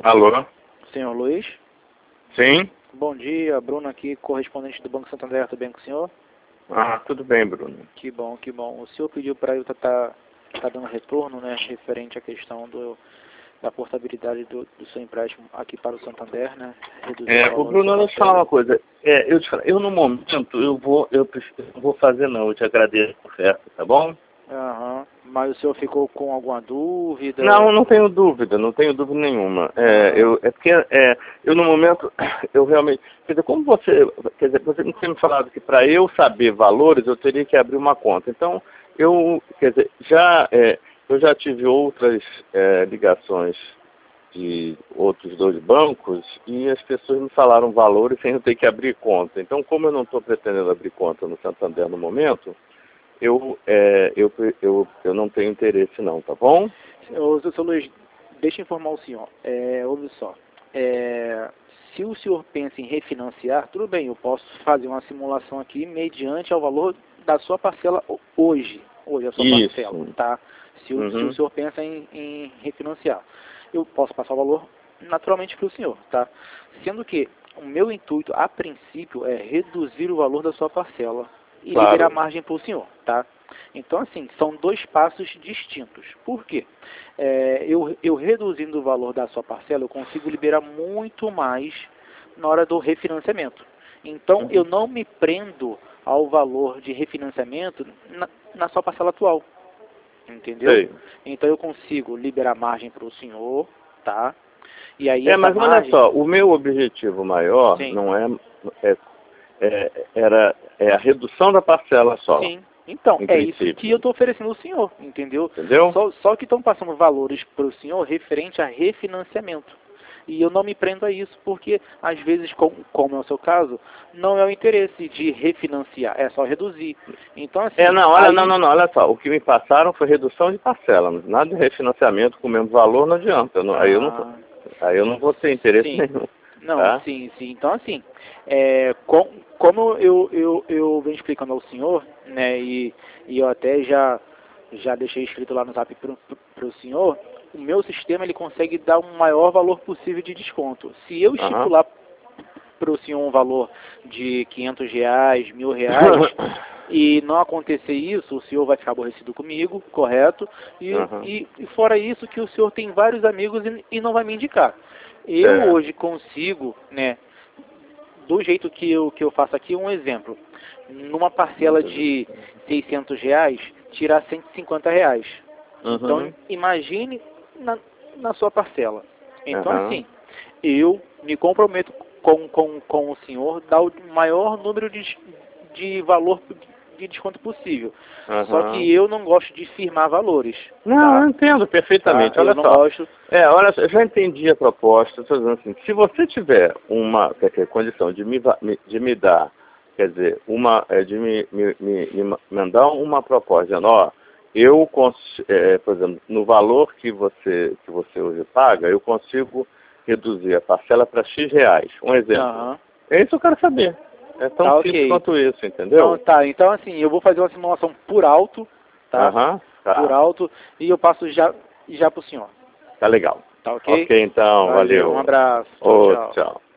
Alô? Senhor Luiz? Sim? Bom dia, Bruno aqui, correspondente do Banco Santander, tudo bem com o senhor? Ah, tudo bem, Bruno. Que bom, que bom. O senhor pediu para eu tá dando retorno, né, referente à questão da portabilidade do seu empréstimo aqui para o Santander, né? Reduzir o O valor da Bruno, sua deixa eu te falar parcela. uma coisa. Eu no momento, eu não vou fazer não, eu te agradeço a oferta, tá bom? Aham. Mas o senhor ficou com alguma dúvida? Não tenho dúvida, não tenho dúvida nenhuma. Eu no momento, eu realmente, quer dizer, como você, quer dizer, você não tinha me falado que para eu saber valores, eu teria que abrir uma conta. Então, quer dizer, eu já tive outras ligações de outros dois bancos e as pessoas me falaram valores sem eu ter que abrir conta. Então, como eu não estou pretendendo abrir conta no Santander no momento, eu não tenho interesse não, tá bom? Seu Luiz, deixa eu informar o senhor. Ouve só. Se o senhor pensa em refinanciar, tudo bem, eu posso fazer uma simulação aqui mediante ao valor da sua parcela hoje a sua Isso. parcela, tá? Se o senhor pensa em refinanciar, eu posso passar o valor naturalmente para o senhor, tá? Sendo que o meu intuito, a princípio, é reduzir o valor da sua parcela e Claro. liberar margem para o senhor, tá? Então, assim, são dois passos distintos. Por quê? Eu reduzindo o valor da sua parcela, eu consigo liberar muito mais na hora do refinanciamento. Então, eu não me prendo ao valor de refinanciamento na sua parcela atual. Entendeu? Sei. Então, eu consigo liberar margem para o senhor, tá? E aí, Mas olha só, o meu objetivo maior Sim. não é a redução da parcela só. Sim. Então, em é isso princípio. que eu estou oferecendo ao senhor, entendeu? Entendeu? Só que estão passando valores para o senhor referente a refinanciamento. E eu não me prendo a isso, porque às vezes, como é o seu caso, não é o interesse de refinanciar, é só reduzir. Então, assim... Olha só, o que me passaram foi redução de parcela, nada de refinanciamento com o mesmo valor não adianta. Aí eu não vou ter interesse Sim. nenhum. Não, Tá? sim. Então, assim, como eu venho explicando ao senhor, né, e eu até já deixei escrito lá no Zap para o senhor, o meu sistema ele consegue dar um maior valor possível de desconto. Se eu estipular para o senhor um valor de R$ 500, R$ 1.000, e não acontecer isso, o senhor vai ficar aborrecido comigo, correto? E fora isso, que o senhor tem vários amigos e não vai me indicar. Eu hoje consigo, né, do jeito que eu faço aqui, um exemplo. Numa parcela de R$ 600, tirar R$ 150. Então, imagine na sua parcela. Então, assim, eu me comprometo com o senhor dar o maior número de valor de desconto possível. Só que eu não gosto de firmar valores. Não, tá? eu entendo perfeitamente. Tá? Olha Eu não só. gosto. Olha só, eu já entendi a proposta. Estou dizendo assim, se você tiver uma condição de me dar, quer dizer, de me mandar uma proposta, dizendo, por exemplo, no valor que você hoje paga, eu consigo reduzir a parcela para X reais. Um exemplo. É isso que eu quero saber. É tão simples quanto isso, entendeu? Então assim, eu vou fazer uma simulação por alto, tá? Por alto, e eu passo já para o senhor. Tá legal. Tá ok? Ok, então, valeu. Um abraço. Tchau, tchau. Tchau.